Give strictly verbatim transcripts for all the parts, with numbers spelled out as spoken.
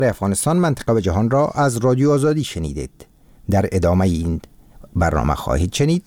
افغانستان منطقه و جهان را از رادیو آزادی شنیدید. در ادامه این برنامه خواهید شنید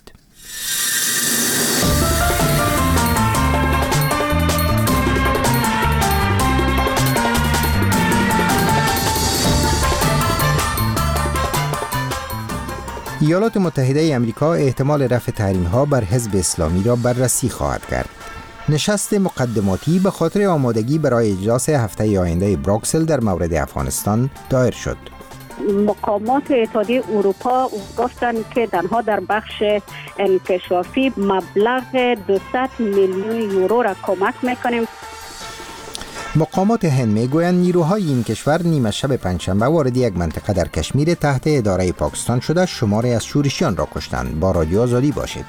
ایالات متحده آمریکا احتمال رفع تحریم‌ها بر حزب اسلامی را بررسی خواهد کرد. نشست مقدماتی به خاطر آمادگی برای اجلاس هفته آینده بروکسل در مورد افغانستان دایر شد. مقامات اتحادیه اروپا گفتند که تنها در بخش انکشافی مبلغ دویست میلیون یورو را کمک میکنیم. مقامات هند میگویند نیروهای این کشور نیمه شب پنجشنبه وارد یک منطقه در کشمیر تحت اداره پاکستان شده شماری از شورشیان را کشتند. با رادیو آزادی باشید.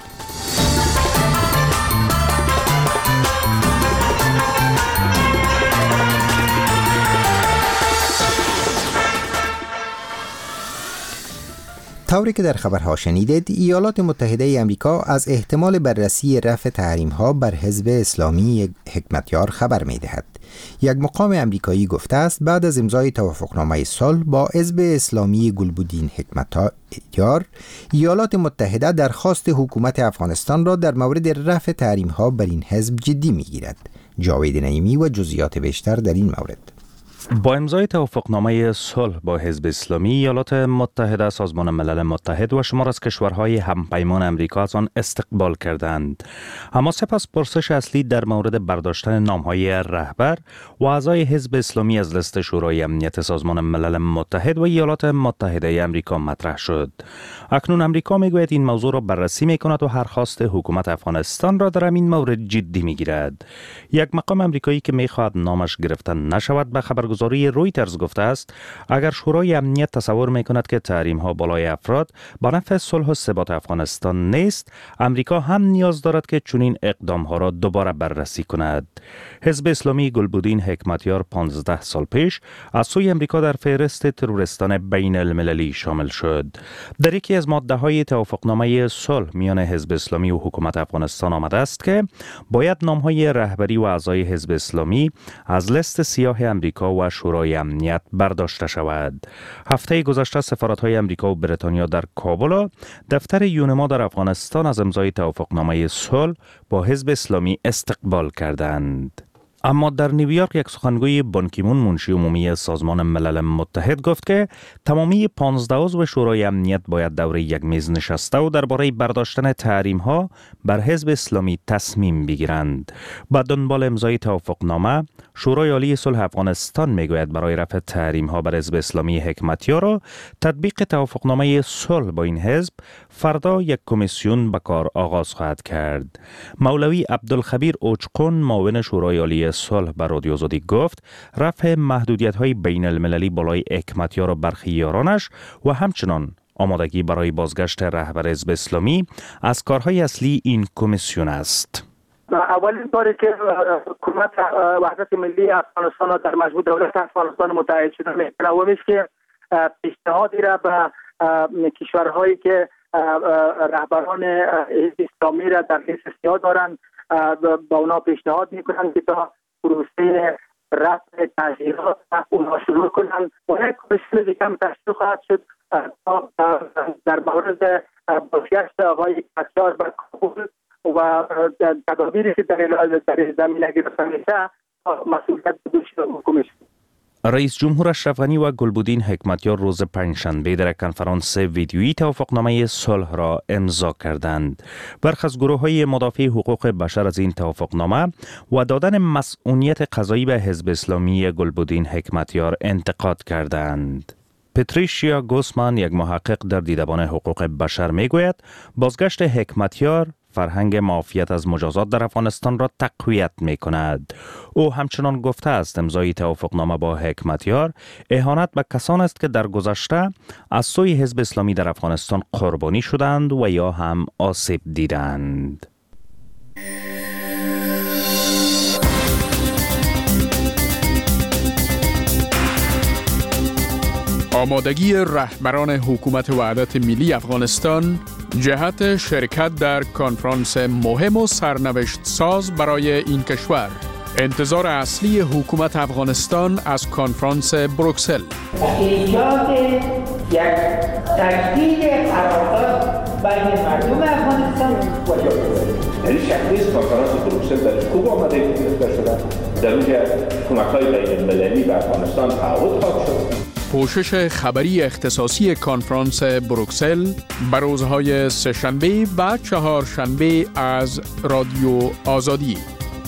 طوری که در خبرها شنیدید، ایالات متحده آمریکا از احتمال بررسی رفع تحریم‌ها بر حزب اسلامی حکمتیار خبر می‌دهد. یک مقام آمریکایی گفته است بعد از امضای توافقنامه صلح با حزب اسلامی گلبدین حکمتیار، ایالات متحده درخواست حکومت افغانستان را در مورد رفع تحریم‌ها بر این حزب جدی می‌گیرد. جاوید نعیمی و جزئیات بیشتر در این مورد. با امضای توافقنامه صلح با حزب اسلامی، ایالات متحده، سازمان ملل متحد و شمار از کشورهای همپیمان امریکا از آن استقبال کردند. اما سپس پرسش اصلی در مورد برداشتن نامهای رهبر و اعضای حزب اسلامی از لیست شورای امنیت سازمان ملل متحد و ایالات متحده امریکا مطرح شد. اکنون امریکا میگوید این موضوع را بررسی میکند و هر خواست حکومت افغانستان را در این مورد جدی میگیرد. یک مقام امریکایی که میخواهد نامش گرفته نشود به خبرگزاری رویترز گفته است اگر شورای امنیت تصور میکند که تحریم ها بالای افراد با نفع صلح و ثبات افغانستان نیست، امریکا هم نیاز دارد که چنین اقدام ها را دوباره بررسی کند. حزب اسلامی گلبدین حکمتیار پانزده سال پیش از سوی امریکا در فهرست تروریستان بین المللی شامل شد. در یکی از ماده های توافقنامه صلح میان حزب اسلامی و حکومت افغانستان آمده است که باید نام های رهبری و اعضای حزب اسلامی از لیست سیاه امریکا و شورای امنیت برداشته شود. هفته گذشته سفارت‌های امریکا و بریتانیا در کابل و دفتر یونما در افغانستان از امضای توافقنامه صلح با حزب اسلامی استقبال کردند. اما در نیویورک یک سخنگوی بان کی مون منشی عمومی سازمان ملل متحد گفت که تمامی پانزده عضو شورای امنیت باید دور یک میز نشسته و درباره برداشتن تحریم ها بر حزب اسلامی تصمیم بگیرند. با دنبال امضای توافقنامه، شورای عالی صلح افغانستان میگوید برای رفع تحریم ها بر حزب اسلامی حکمتیار و تطبیق توافقنامه صلح با این حزب فردا یک کمیسیون به کار آغاز خواهد کرد. مولوی عبدالخبیر اوچقون معاون شورای عالی صلح بر رادیو آزادی گفت رفع محدودیت‌های بین المللی بالای حکمتیار و برخی یارانش و همچنان آمادگی برای بازگشت رهبر حزب اسلامی از کارهای اصلی این کمیسیون است. اولین باری که حکومت وحدت ملی افغانستان در مجموع دولت افغانستان متحد شده میکنه و میشه که پیشنهادی را به کشورهایی که رهبران حزب اسلامی را در لیست سیاه دارند با اونا پیشنهاد میکنن که تا پروسه رفع تغییرات اونها شروع کنن و یک کمیسیون دیگه هم تشکیل خواهد شد تا در مورد بازگشت آقای حکمتیار به کابل و تدابیری که در زمینه گرفته میشه مسئولیت به دوش کمیسیون. رئیس جمهور اشرف غنی و گلبدین حکمتیار روز پنجشنبه در کنفرانس ویدیویی توافقنامه صلح را امضا کردند. برخی از گروه‌های مدافع حقوق بشر از این توافقنامه و دادن مسئولیت قضایی به حزب اسلامی گلبدین حکمتیار انتقاد کردند. پتریشیا گوسمان، یک محقق در دیدبان حقوق بشر، میگوید بازگشت حکمتیار فرهنگ معافیت از مجازات در افغانستان را تقویت می کند. او همچنان گفته است امضای توافقنامه با حکمتیار اهانت به کسان است که در گذشته از سوی حزب اسلامی در افغانستان قربانی شدند و یا هم آسیب دیدند. آمادگی رهبران حکومت وحدت ملی افغانستان جهت شرکت در کنفرانس مهم و سرنوشت ساز برای این کشور. انتظار اصلی حکومت افغانستان از کنفرانس بروکسل. ایجاد یک تجدید قرارداد بین مردم افغانستان و جامعه. این شکلی کنفرانس بروکسل در کوب آمده گرفته شده. در اونجا کمک‌های بین‌المللی به افغانستان تعهد خواهد شد. پوشش خبری اختصاصی کنفرانس بروکسل بر روزهای سه‌شنبه و چهارشنبه از رادیو آزادی.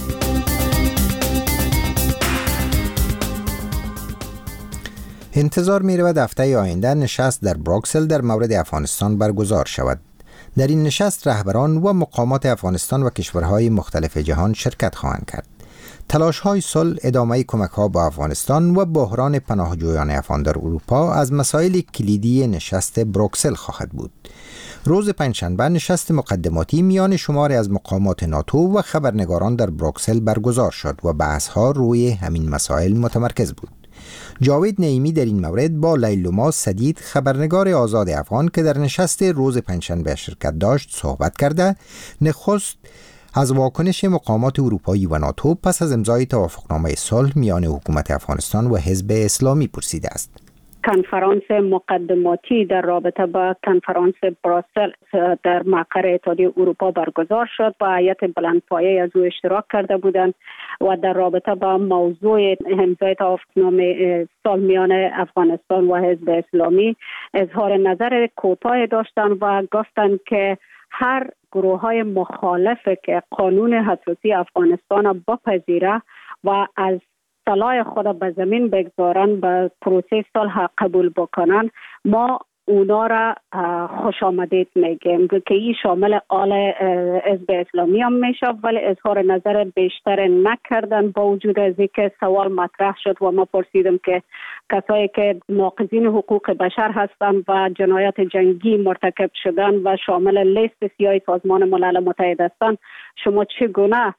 انتظار می رود هفته آینده نشست در بروکسل در مورد افغانستان برگزار شود. در این نشست رهبران و مقامات افغانستان و کشورهای مختلف جهان شرکت خواهند کرد. تلاش های صلح، ادامه کمک ها با افغانستان و بحران پناهجویان افغان در اروپا از مسائل کلیدی نشست بروکسل خواهد بود. روز پنجشنبه نشست مقدماتی میان شماری از مقامات ناتو و خبرنگاران در بروکسل برگزار شد و بحث ها روی همین مسائل متمرکز بود. جاوید نعیمی در این مورد با لیلوما سدید خبرنگار آزاد افغان که در نشست روز پنجشنبه شرکت داشت صحبت کرده، نخست از واکنش مقامات اروپایی و ناتو پس از امضای توافقنامه صلح میان حکومت افغانستان و حزب اسلامی پرسیده است. کنفرانس مقدماتی در رابطه با کنفرانس بروکسل در مقر اتحادیه اروپا برگزار شد و هیئت بلندپایه از او اشتراک کرده بودند و در رابطه با موضوع امضای توافقنامه صلح میان افغانستان و حزب اسلامی اظهار نظر کوتاه داشتند و گفتند که هر گروه های مخالف که قانون اساسی افغانستان را بپذیره و از صلاح خود به زمین بگذارن به پروسه صلح قبول بکنن، ما اونا را خوش آمدید میگیم که این شامل آل حزب اسلامی هم میشه، ولی اظهار نظر بیشتر نکردن با وجود از اینکه سوال مطرح شد و ما پرسیدیم که کسایی که ناقضین حقوق بشر هستند و جنایات جنگی مرتکب شدن و شامل لیست سیاه سازمان ملل متحد هستند، شما چگونه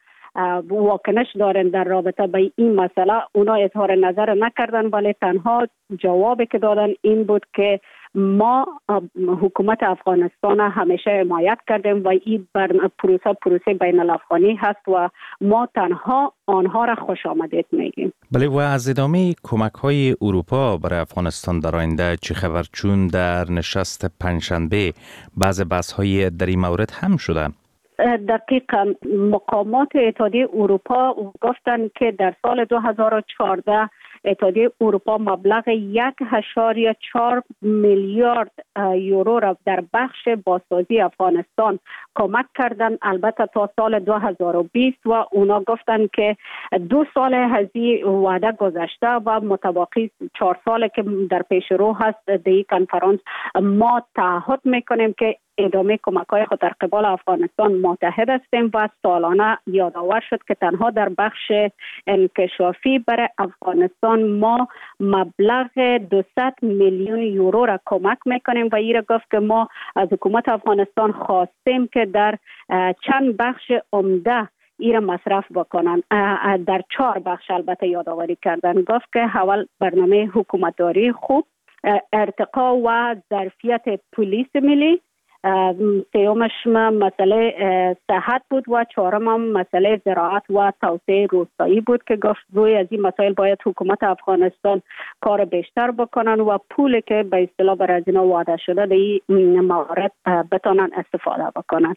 واکنش دارن در رابطه با این مسئله؟ اونا اظهار نظر نکردن، ولی تنها جوابی که دادن این بود که ما حکومت افغانستان همیشه حمایت کردیم و این پروسه پروسه بین الافغانی هست و ما تنها آنها را خوش آمدید میگیم. بله، و از ادامه کمک های اروپا برای افغانستان در آینده چه خبر؟ چون در نشست پنجشنبه بعض بحث های در این مورد هم شده. دقیقاً مقامات اتحادیه اروپا گفتند که در سال دو هزار و چهارده اتحادیه اروپا مبلغ یک اشاریه چهار میلیارد یورو را در بخش بازسازی افغانستان کمک کردند، البته تا سال دو هزار و بیست، و اونا گفتند که دو سال از این وعده گذشته و متباقی چهار ساله که در پیش رو هست در این کنفرانس ما تعهد میکنیم که ادامه کمک‌های خود در قبال افغانستان متحد هستیم و سالانه یادآور شد که تنها در بخش انکشافی برای افغانستان ما مبلغ دویست میلیون یورو را کمک میکنیم و این را گفت که ما از حکومت افغانستان خواستیم که در چند بخش عمده این را مصرف بکنن. در چهار بخش البته یادآوری کردن. گفت که اول برنامه حکومتداری خوب، ارتقا و ظرفیت پلیس ملی، سیومش مسئله صحت بود و چهارم مسئله زراعت و توسعه روستایی بود که گفت روی از این مسائل باید حکومت افغانستان کار بیشتر بکنن و پولی که به اصطلاح بر از اینا وعده شده در این موارد بتونن استفاده بکنن.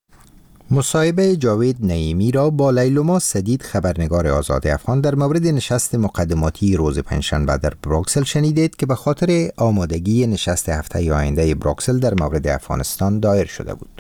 مصاحبه جاوید نعیمی را با لیلوما سدید خبرنگار آزاد افغان در مورد نشست مقدماتی روز پنجشنبه در بروکسل شنیدید که به خاطر آمادگی نشست هفته آینده بروکسل در مورد افغانستان دایر شده بود.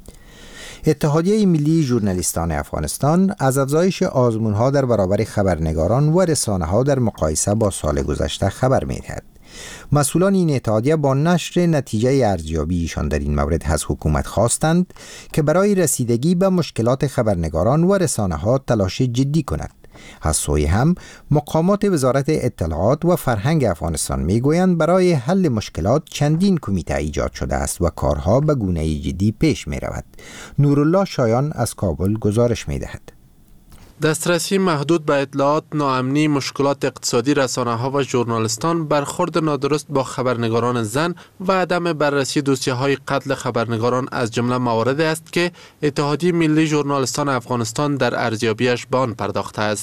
اتحادیه ملی ژورنالیستان افغانستان از افزایش آزمون‌ها در برابر خبرنگاران و رسانه‌ها در مقایسه با سال گذشته خبر می‌دهد. مسئولان این اتحادیه با نشر نتیجه ارزیابی ایشان در این مورد از حکومت خواستند که برای رسیدگی به مشکلات خبرنگاران و رسانه‌ها تلاش جدی کند. از سوی هم مقامات وزارت اطلاعات و فرهنگ افغانستان میگویند برای حل مشکلات چندین کمیته ایجاد شده است و کارها به گونه جدی پیش می رود. نورالله شایان از کابل گزارش می دهد. دسترسی محدود به اطلاعات، ناامنی، مشکلات اقتصادی رسانه‌ها و ژورنالیستان، برخورد نادرست با خبرنگاران زن و عدم بررسی دوسیه‌های قتل خبرنگاران از جمله مواردی است که اتحادیه ملی ژورنالیستان افغانستان در ارزیابیش به آن پرداخته است.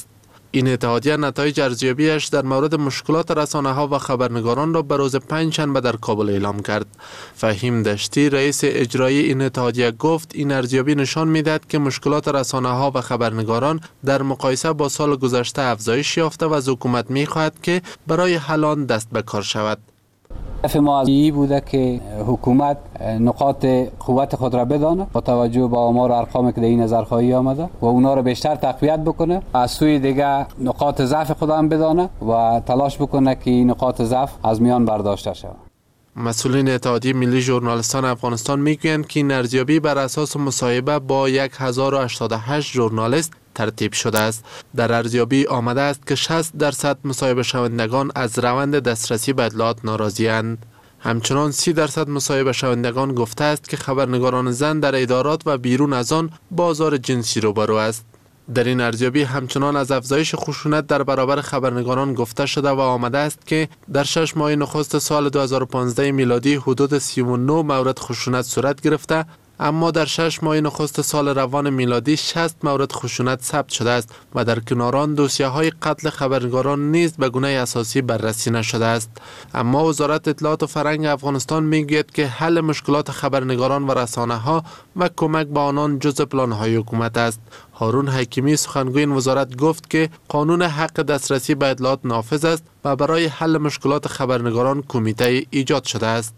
این اتحادیه نتایج ارزیابیش در مورد مشکلات رسانه‌ها و خبرنگاران را به روز پنجشنبه در کابل اعلام کرد. فهیم دشتی رئیس اجرایی این اتحادیه گفت این ارزیابی نشان می‌دهد که مشکلات رسانه‌ها و خبرنگاران در مقایسه با سال گذشته افزایش یافته و از حکومت می‌خواهد که برای حل آن دست به کار شود. هدف ما این بوده که حکومت نقاط قوت خود را بدانه با توجه به آمار و ارقامی که در این نظرخواهی آمده و اونا را بیشتر تقویت بکنه، از سوی دیگه نقاط ضعف خود هم بدانه و تلاش بکنه که این نقاط ضعف از میان برداشته شود. مسئولین اتحادیه ملی ژورنالیستان افغانستان میگویند که این ارزیابی بر اساس مصاحبه با هزار و هشتاد و هشت ژورنالیست ترتیب شده است. در ارزیابی آمده است که شصت درصد مصاحبه شوندگان از روند دسترسی به اطلاعات ناراضی‌اند. همچنان سی درصد مصاحبه شوندگان گفته است که خبرنگاران زن در ادارات و بیرون از آن بازار جنسی روبرو است. در این ارزیابی همچنان از افزایش خشونت در برابر خبرنگاران گفته شده و آمده است که در شش ماه نخست سال دو هزار و پانزده میلادی حدود سی و نه مورد خشونت صورت گرفته، اما در شش ماه نخست سال روان میلادی شصت مورد خشونت ثبت شده است و در کنار آن دوسیه‌های قتل خبرنگاران نیز به گونه اساسی بررسی نشده است. اما وزارت اطلاعات و فرهنگ افغانستان میگوید که حل مشکلات خبرنگاران و رسانه‌ها و کمک به آنان جزء پلان‌های حکومت است. هارون حکیمی سخنگوی این وزارت گفت که قانون حق دسترسی به اطلاعات نافذ است و برای حل مشکلات خبرنگاران کمیته ایجاد شده است.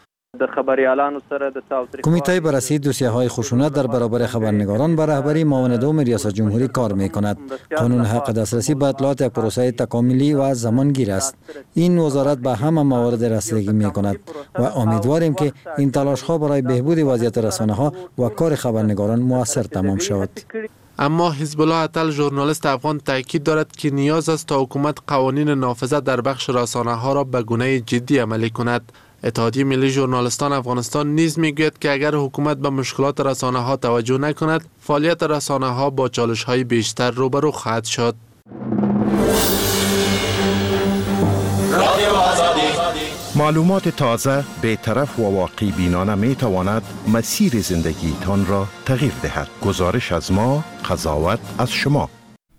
کمیته بررسی دوسیه‌های خشونت در برابر خبرنگاران به رهبری معاون دوم ریاست جمهوری کار می‌کند. قانون حق دسترسی به اطلاعات یک پروسه تکاملی و زمانگیر است. این وزارت به همه موارد رسیدگی می‌کند و امیدواریم که این تلاش‌ها برای بهبود وضعیت رسانه‌ها و کار خبرنگاران مؤثر تمام شود. اما حزب الله اتل ژورنالیست افغان تاکید دارد که نیاز است تا حکومت قوانین نافذه در بخش رسانه‌ها را به گونه جدی عملی کند. اتحادیه ملی ژورنالیستان افغانستان نیز میگوید که اگر حکومت به مشکلات رسانه‌ها توجه نکند، فعالیت رسانه‌ها با چالش‌های بیشتر روبرو خواهد شد. معلومات تازه، بی‌طرف و واقع بینانه می تواند مسیر زندگیتان را تغییر دهد. گزارش از ما، قضاوت از شما.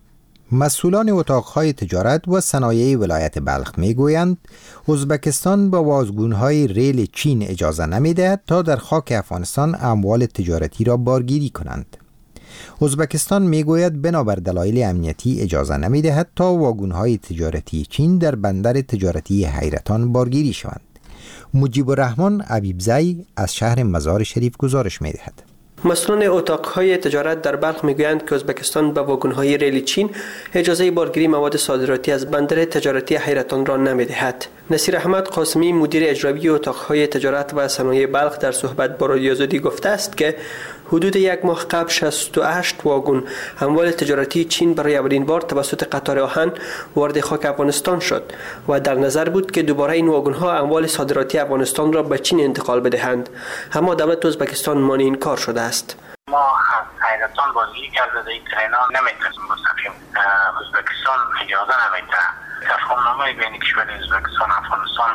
مسئولان اتاقهای تجارت و صنایع ولایت بلخ میگویند ازبکستان با واژگونهای ریل چین اجازه نمیدهد تا در خاک افغانستان اموال تجارتی را بارگیری کنند. ازبکستان میگوید بنابر دلایل امنیتی اجازه نمیدهد تا واگونهای تجارتی چین در بندر تجارتی حیرتان بارگیری شوند. مجیب الرحمن عبیبزی از شهر مزار شریف گزارش میدهد. مسئولان اتاقهای تجارت در بلخ میگویند که ازبکستان به واگن‌های ریل چین اجازه بارگیری مواد صادراتی از بندر تجارتی حیرتان را نمیدهد. نصیر احمد قاسمی مدیر اجرایی اتاقهای تجارت و صنایع بلخ در صحبت با رادیو آزادی گفته است که حدود یک ماه قبل شصت و هشت واگن اموال تجارتی چین برای اولین بار توسط قطار آهن وارد خاک افغانستان شد و در نظر بود که دوباره این واگن‌ها اموال صادراتی افغانستان را به چین انتقال بدهند، اما دولت ازبکستان مانع این کار شده است. ما حیرتان بازگیری کرده این ترینا نمیتونیم مستقیم ازبکستان اجازه نمیده. تفاهمنامه بین کشور ازبکستان و افغانستان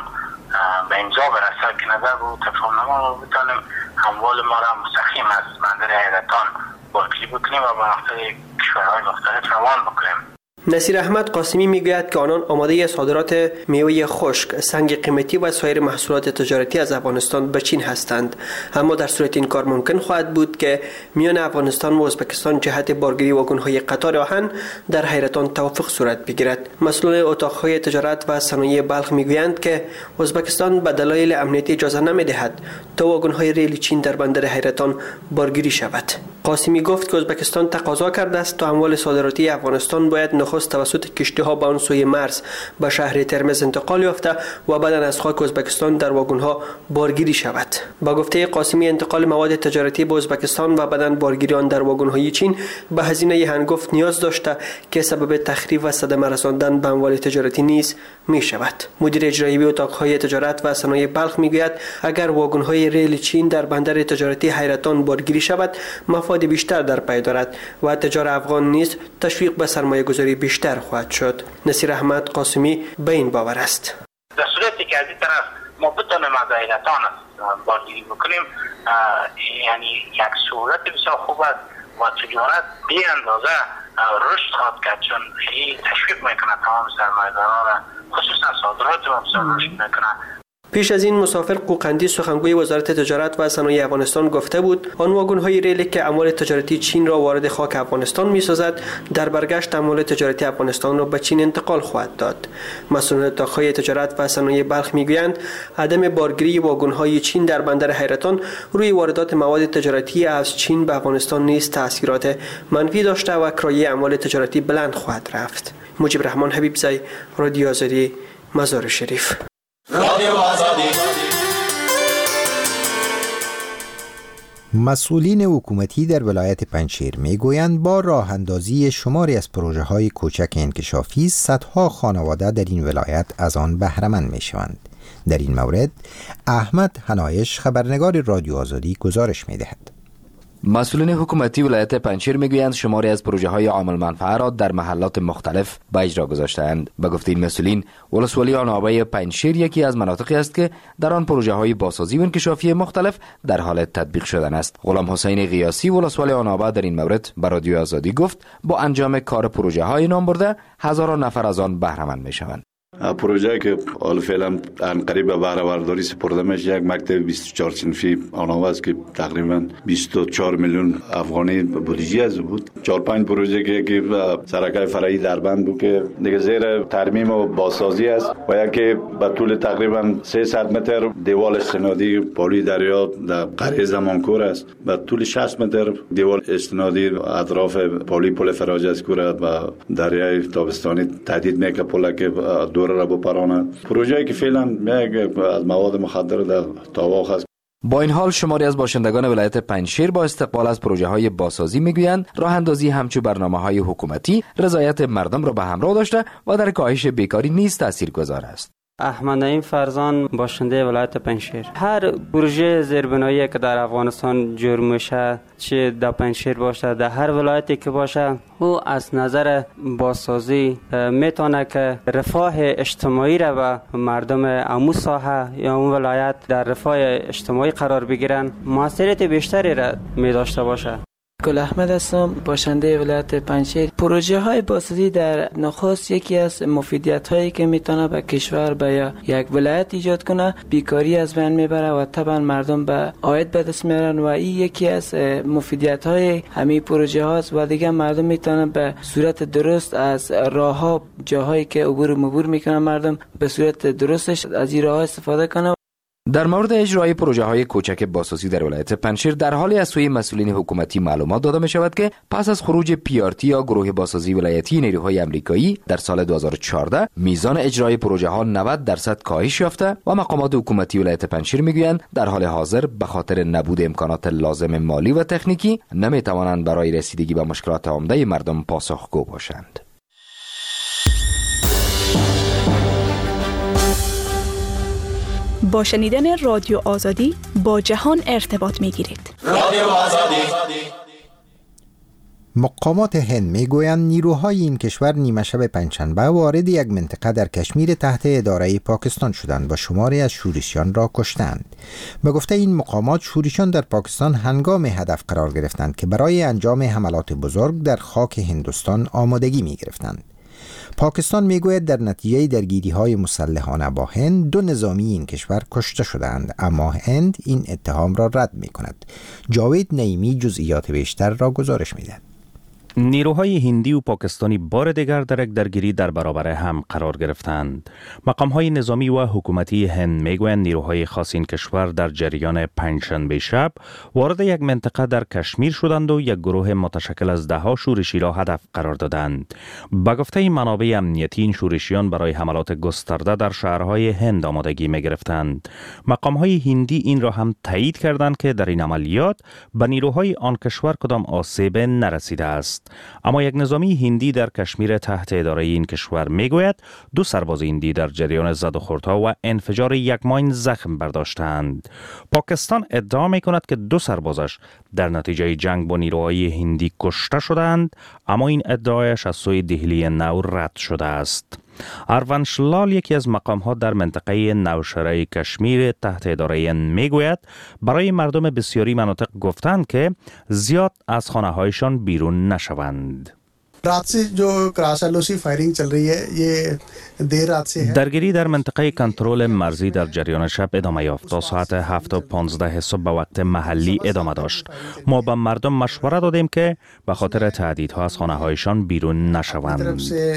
به امضا برسه که نظر بود تفاهمنامه رو بتونیم اموال ما را مستقیم از بندر حیرتان بارگیری بکنیم و به مقصد کشورهای مختلف روان بکنیم. نصیر احمد قاسمی میگوید که آنان آماده صادرات میوه خشک، سنگ قیمتی و سایر محصولات تجارتی از افغانستان به چین هستند، اما در صورت این کار ممکن خواهد بود که میان افغانستان و ازبکستان جهت بارگیری واگن‌های قطار آهن در حیرتان توافق صورت بگیرد. مسئولان اتاقهای تجارت و صنایع بلخ میگویند که ازبکستان به دلایل امنیتی اجازه نمیدهد تا واگن‌های ریل چین در بندر حیرتان بارگیری شود. قاسمی گفت که ازبکستان تقاضا کرده است تا اموال صادراتی افغانستان باید نخست توسط کشتی‌ها به آن سوی مرز به شهر ترمز انتقال یافته و بعد از خاک ازبکستان در واگن‌ها بارگیری شود. با گفته قاسمی انتقال مواد تجارتی به ازبکستان و بعداً بارگیری آن در واگن‌های چین به هزینه هنگفت نیاز داشته که سبب تخریب و صدمه رساندن به اموال تجارتی نیز می شود. مدیر اجرایی اتاقهای تجارت و صنایع بلخ میگوید اگر واگن‌های ریل چین در بندر تجارتی حیرتان بارگیری شود مفاد بیشتر در پی دارد و تجار افغان نیز تشویق به سرمایه گذاری بیشتر خواهد شد. نصیر احمد قاسمی به این باور است. در صورتی که از این طرف ما بتونیم از حیرتان بارگیری بکنیم یعنی یک صورت بسیار خوب است و تجارت بی اندازه رشد خواهد کرد، چون این تشویق میکنه تمام سرمایه‌داران را، خصوصا صادرات و بسیار رشد میکنه. پیش از این مسافر قوقندی سخنگوی وزارت تجارت و صنایع افغانستان گفته بود آن واگن‌های ریلی که اموال تجارتی چین را وارد خاک افغانستان می‌سازد در برگشت اموال تجارتی افغانستان را به چین انتقال خواهد داد. مسئولان اتاق‌های تجارت و صنایع بلخ میگویند عدم بارگیری واگن‌های چین در بندر حیرتان روی واردات مواد تجارتی از چین به افغانستان نیز تأثیرات منفی داشته و کرایه اموال تجارتی بلند خواهد رفت. مجیب رحمان حبیبزی، رادیو آزادی، مزار شریف. مسئولین حکومتی در ولایت پنجشیر میگویند با راه اندازی شماری از پروژه های کوچک انکشافی صدها خانواده در این ولایت از آن بهره مند میشوند. در این مورد احمد حنایش خبرنگار رادیو آزادی گزارش میدهد. مسئولین حکومتی ولایت پنجشیر میگویند شماری از پروژه های عامل منفعه را در محلات مختلف به اجرا گذاشته‌اند. به گفته این مسئولین، ولسوالی آنابه پنجشیر یکی از مناطقی است که در آن پروژه های بازسازی و انکشافی مختلف در حال تطبیق شدن است. غلام حسین قیاسی ولسوالی آنابه در این مورد به رادیو آزادی گفت با انجام کار پروژه های نام برده هزاران نفر از آن بهره مند میشوند. پروژه که حال فعلا ان قریب به بهره برداری سپرده میشه یک مکتب بیست و چهار صنفی آنها است که تقریبا بیست و چهار میلیون افغانی بودجه از بود. چهار پنج پروژه که که سرکای فرعی دربند بود که دیگه زیر ترمیم و بازسازی است و یکی به طول تقریبا سیصد متر دیوال استنادی پلی دریا در قریه زمانکور است. به طول شصت متر دیوال استنادی اطراف پلی پل فراج از کور و دریای تابستانی تهدید میکنه پل که را بپراند. پروژه‌ای که فعلا یک از مواد مخدر در تاواخ است. با این حال شماری از باشندگان ولایت پنجشیر با استقبال از پروژه های بازسازی میگویند راه اندازی همچو برنامه های حکومتی رضایت مردم را به همراه داشته و در کاهش بیکاری نیز تاثیرگذار است. احمد نعیم فرزان، باشنده ولایت پنجشیر. هر پروژه زیربنایی که در افغانستان جور میشه، چه در پنجشیر باشه در هر ولایتی که باشه، او از نظر بازسازی میتونه که رفاه اجتماعی را به مردم امو ساحه یا اون ولایت در رفاه اجتماعی قرار بگیرن، موثریت بیشتری را می داشته باشه. گل احمد هستم، باشنده ولایت پنجشیر. پروژه های بازسازی در نخست یکی از مفیدیت هایی که میتونه به کشور به یا یک ولایت ایجاد کنه، بیکاری از بین میبره و طبعا مردم به عاید به دست میارن و این یکی از مفیدیت های همین پروژه هاست و دیگه مردم میتونن به صورت درست از راه ها جاهایی که عبور و مرور میکنن مردم به صورت درستش از این راه ها استفاده کنه. در مورد اجرای پروژه های کوچک بازسازی در ولایت پنجشیر در حالی از سوی مسئولین حکومتی معلومات داده می شود که پس از خروج پی آر تی یا گروه بازسازی ولایتی نیروهای آمریکایی در سال دو هزار و چهارده میزان اجرای پروژه ها نود درصد کاهش یافته و مقامات حکومتی ولایت پنجشیر میگویند در حال حاضر به خاطر نبود امکانات لازم مالی و تکنیکی نمی توانند برای رسیدگی به مشکلات عمده مردم پاسخگو باشند. با شنیدن رادیو آزادی با جهان ارتباط می گیرید. رادیو آزادی. مقامات هند می گویند نیروهای این کشور نیمه شب پنجشنبه وارد یک منطقه در کشمیر تحت اداره پاکستان شدند و شماری از شورشیان را کشتند. به گفته این مقامات شورشیان در پاکستان هنگام هدف قرار گرفتند که برای انجام حملات بزرگ در خاک هندوستان آمادگی می گرفتند. پاکستان میگوید در نتیجه درگیری‌های مسلحانه با هند دو نظامی این کشور کشته شدند، اما هند این اتهام را رد می‌کند. جاوید نعیمی جزئیات بیشتر را گزارش می‌دهد. نیروهای هندی و پاکستانی بار دیگر در یک درگیری در برابر هم قرار گرفتند. مقام‌های نظامی و حکومتی هند میگویند نیروهای خاص این کشور در جریان پنجشنبه شب وارد یک منطقه در کشمیر شدند و یک گروه متشکل از ده‌ها شورشی را هدف قرار دادند. به گفته منابع امنیتی این شورشیان برای حملات گسترده در شهرهای هند آمادگی می‌گرفتند. مقام‌های هندی این را هم تایید کردند که در این عملیات به نیروهای آن کشور کدام آسیب نرسیده است. اما یک نظامی هندی در کشمیر تحت اداره این کشور میگوید دو سرباز هندی در جریان زد و خوردها و انفجار یک ماین زخم برداشتند. پاکستان ادعا میکند که دو سربازش در نتیجه جنگ با نیروهای هندی کشته شدند، اما این ادعایش از سوی دهلی نو رد شده است. اروانشلال یکی از مقام‌ها در منطقه نوشهره کشمیر تحت اداره میگوید برای مردم بسیاری مناطق گفتند که زیاد از خانه‌هایشان بیرون نشوند. درگیری در منطقه کنترل مرزی در جریان شب ادامه یافت تا ساعت هفت و پانزده صبح به وقت محلی ادامه داشت. ما به مردم مشوره دادیم که به خاطر تهدیدها از خانه هایشان بیرون نشوند.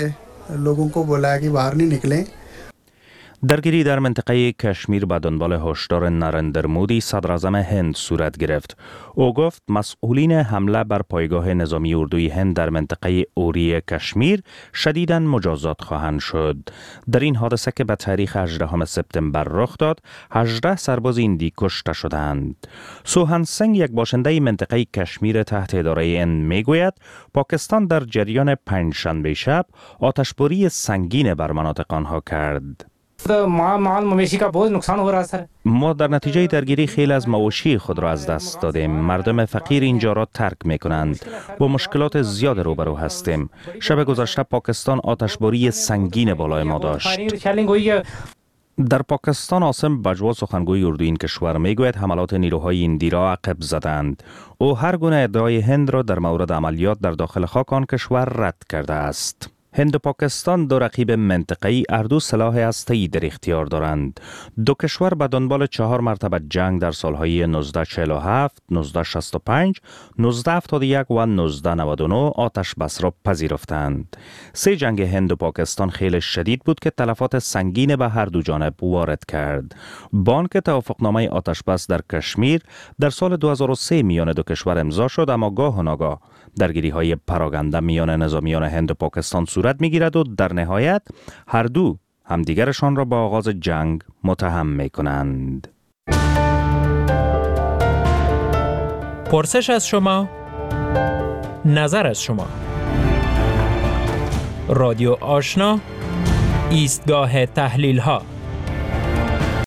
درگیری در منطقه کشمیر به دنبال هشدار نریندر مودی صدر اعظم هند صورت گرفت. او گفت مسئولین حمله بر پایگاه نظامی اردوی هند در منطقه اوری کشمیر شدیداً مجازات خواهند شد. در این حادثه که به تاریخ هجدهم سپتامبر رخ داد، هجده سرباز هندی کشته شدند. سوهن سنگ، یک باشنده منطقه کشمیر تحت اداره هند، میگوید پاکستان در جریان پنجشنبه شب آتشباری سنگین بر مناطق آنها کرد. ما در نتیجه درگیری خیلی از مواشی خود را از دست دادیم. مردم فقیر اینجا را ترک می کنند. با مشکلات زیاد روبرو هستیم. شب گذشته پاکستان آتشباری سنگین بالای ما داشت. در پاکستان عاصم بجوا، سخنگوی اردوی این کشور، میگوید حملات نیروهای هندی را عقب زدند. او هر گونه ادعای هند را در مورد عملیات در داخل خاک آن کشور رد کرده است. هند و پاکستان دو رقیب منطقه‌ای هر دو سلاح هسته‌ای در اختیار دارند. دو کشور به دنبال چهار مرتبه جنگ در سالهای نوزده چهل و هفت، نوزده شصت و پنج، نوزده هفتاد و یک و نوزده نود و نه آتش بس را پذیرفتند. سه جنگ هند و پاکستان خیلی شدید بود که تلفات سنگین به هر دو جانب وارد کرد. بانک توافقنامه آتش بس در کشمیر در سال دو هزار و سه میان دو کشور امضا شد، اما گاه و ناگاه درگیری های پراگنده میان نظامیان هند و پاکستان صورت میگیرد و در نهایت هر دو همدیگرشان را با آغاز جنگ متهم می کنند. پرسش از شما، نظر از شما. رادیو آشنا، ایستگاه تحلیل ها.